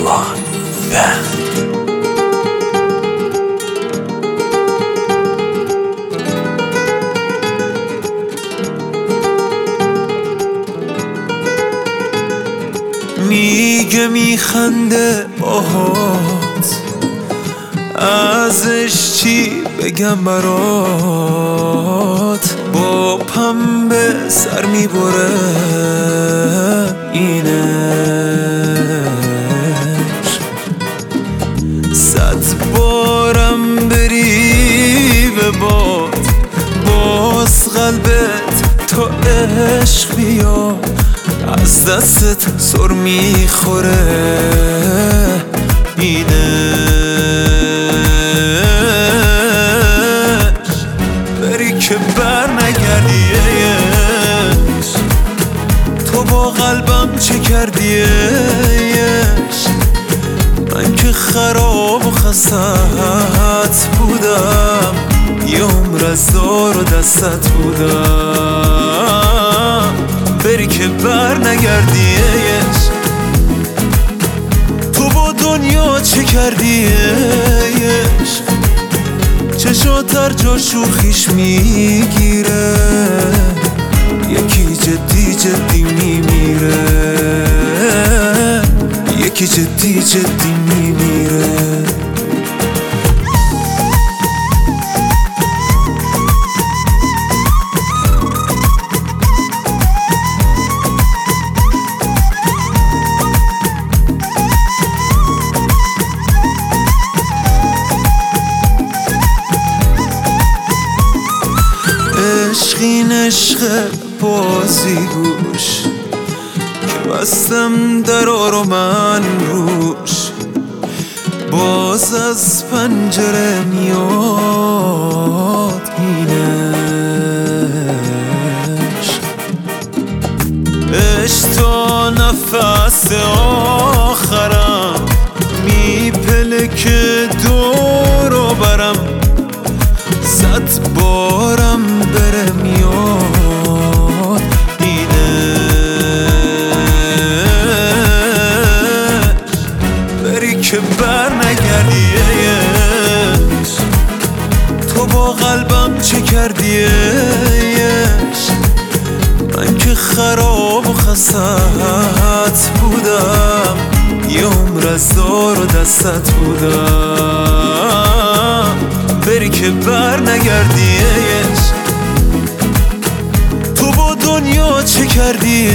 One Band. میگه میخنده باهات، ازش چی بگم برات؟ با پنبه سر میبره اینش، 100 بارم بری به باد باز قلبت تا عشق بیاد، از دستت سر میخوره اینش. بری که بر نگردیش، تو با قلبم چه کردیش؟ من که خراب و خستت بودم، یه عمر از دار و دستت بودم. بری که بر نگردیش، تو با دنیا چه کردیش؟ چشات هر جا شوخیش میگیره، یکی جدی جدی میمیره، یکی جدی جدی میمیره. عشقین عشق بازی گوش که بستم درا رو من روش، باز از پنجره میاد اینش. عشق تا نفس آخرم میپلکه دورو برم، 100 بارم بره میاد اینش. بری که بر نگردیش، تو با قلبم چه کردیش؟ من که خراب و خستت بودم، یه عمر از دار و دستت بودم. بری که بر نگردیش، تو با دنیا چه کردیش؟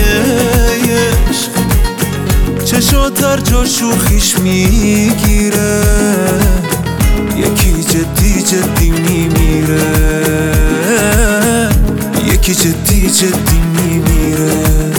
چشات هر جا شوخیش میگیره، یکی جدی جدی میمیره، یکی جدی جدی میمیره.